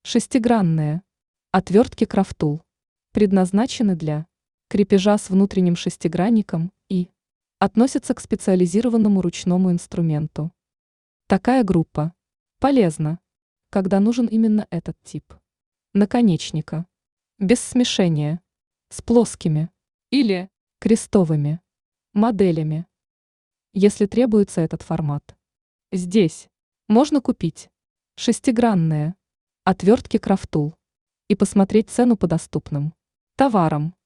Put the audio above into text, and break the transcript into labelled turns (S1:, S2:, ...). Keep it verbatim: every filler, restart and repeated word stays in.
S1: Шестигранные отвертки Крафтул предназначены для крепежа с внутренним шестигранником и относятся к специализированному ручному инструменту. Такая группа полезна, когда нужен именно этот тип наконечника, без смешения с плоскими или крестовыми моделями, если требуется этот формат. Здесь можно купить шестигранные отвертки Крафтул и посмотреть цену по доступным товарам.